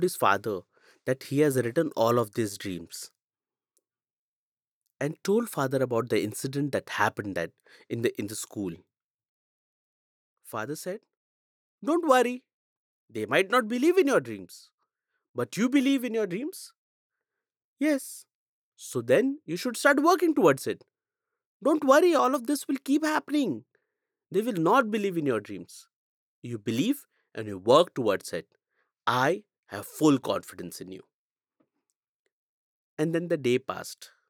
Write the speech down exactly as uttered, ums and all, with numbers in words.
his father that he has written all of these dreams and told father about the incident that happened that in the in the school. Father said, "Don't worry. They might not believe in your dreams, but you believe in your dreams." Yes. So then you should start working towards it. Don't worry, all of this will keep happening. They will not believe in your dreams. You believe and you work towards it. I have full confidence in you. And then the day passed.